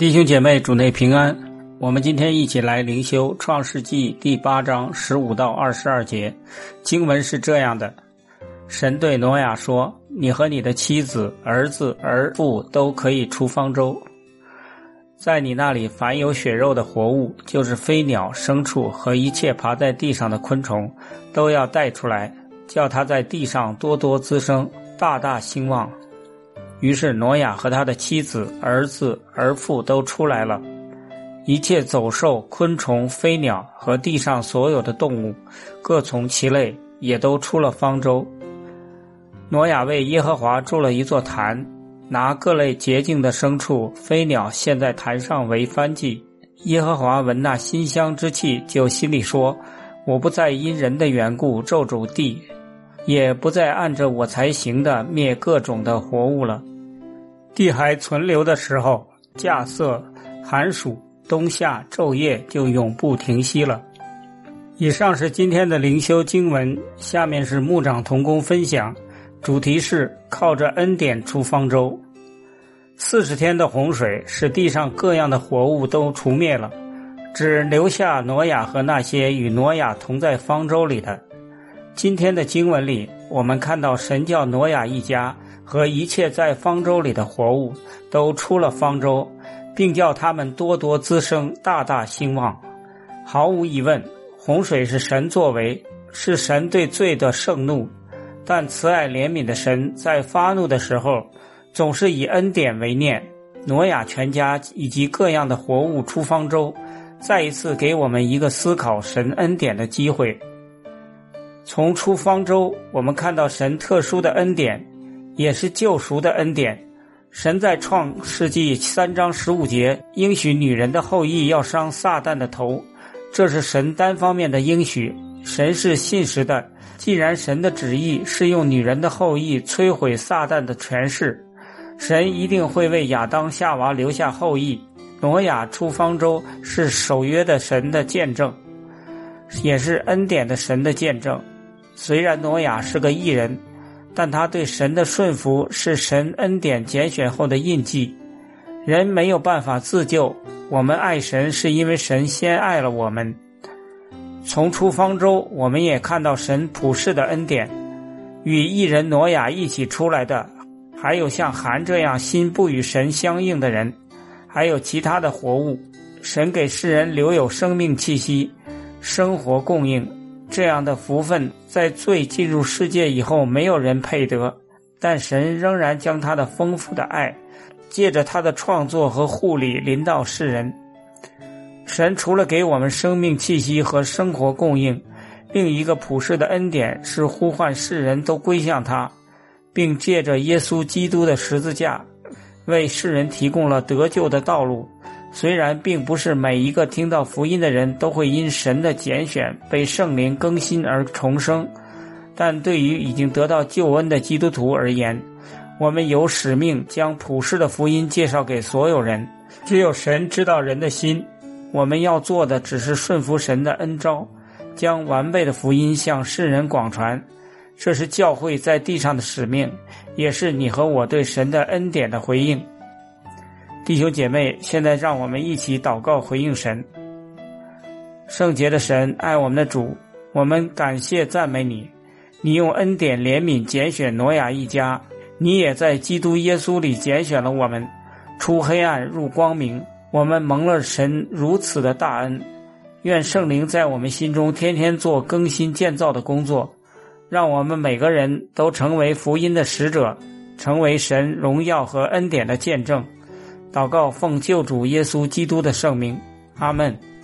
弟兄姐妹，主内平安。我们今天一起来灵修创世纪第8章15到22节。经文是这样的：神对挪亚说，你和你的妻子、儿子、儿妇都可以出方舟，在你那里凡有血肉的活物，就是飞鸟、牲畜和一切爬在地上的昆虫，都要带出来，叫它在地上多多滋生，大大兴旺。于是挪亚和他的妻子、儿子、儿妇都出来了，一切走兽、昆虫、飞鸟和地上所有的动物，各从其类，也都出了方舟。挪亚为耶和华筑了一座坛，拿各类洁净的牲畜、飞鸟献在坛上为燔祭。耶和华闻那馨香之气，就心里说，我不再因人的缘故咒诅地，也不再按着我才行的灭各种的活物了。地还存留的时候，稼穑、寒暑、冬夏、昼夜就永不停息了。以上是今天的灵修经文，下面是牧长同工分享，主题是靠着恩典出方舟。40天的洪水使地上各样的活物都除灭了，只留下挪亚和那些与挪亚同在方舟里的。今天的经文里，我们看到神叫挪亚一家和一切在方舟里的活物都出了方舟，并叫他们多多滋生，大大兴旺。毫无疑问，洪水是神作为，是神对罪的盛怒，但慈爱怜悯的神在发怒的时候总是以恩典为念。挪亚全家以及各样的活物出方舟，再一次给我们一个思考神恩典的机会。从出方舟，我们看到神特殊的恩典，也是救赎的恩典。神在创世纪3章15节应许女人的后裔要伤撒旦的头，这是神单方面的应许。神是信实的，既然神的旨意是用女人的后裔摧毁撒旦的权势，神一定会为亚当夏娃留下后裔。挪亚出方舟是守约的神的见证，也是恩典的神的见证。虽然挪亚是个义人，但他对神的顺服是神恩典拣选后的印记。人没有办法自救，我们爱神是因为神先爱了我们。从出方舟，我们也看到神普世的恩典。与义人挪亚一起出来的，还有像韩这样心不与神相应的人，还有其他的活物。神给世人留有生命气息，生活供应。这样的福分在罪进入世界以后没有人配得，但神仍然将他的丰富的爱借着他的创作和护理临到世人。神除了给我们生命气息和生活供应，另一个普世的恩典是呼唤世人都归向他，并借着耶稣基督的十字架为世人提供了得救的道路。虽然并不是每一个听到福音的人都会因神的拣选被圣灵更新而重生，但对于已经得到救恩的基督徒而言，我们有使命将普世的福音介绍给所有人。只有神知道人的心，我们要做的只是顺服神的恩召，将完备的福音向世人广传。这是教会在地上的使命，也是你和我对神的恩典的回应。弟兄姐妹，现在让我们一起祷告回应神。圣洁的神，爱我们的主，我们感谢赞美你。你用恩典怜悯拣选挪亚一家，你也在基督耶稣里拣选了我们，出黑暗入光明。我们蒙了神如此的大恩。愿圣灵在我们心中天天做更新建造的工作，让我们每个人都成为福音的使者，成为神荣耀和恩典的见证。祷告奉救主耶稣基督的圣名，阿们。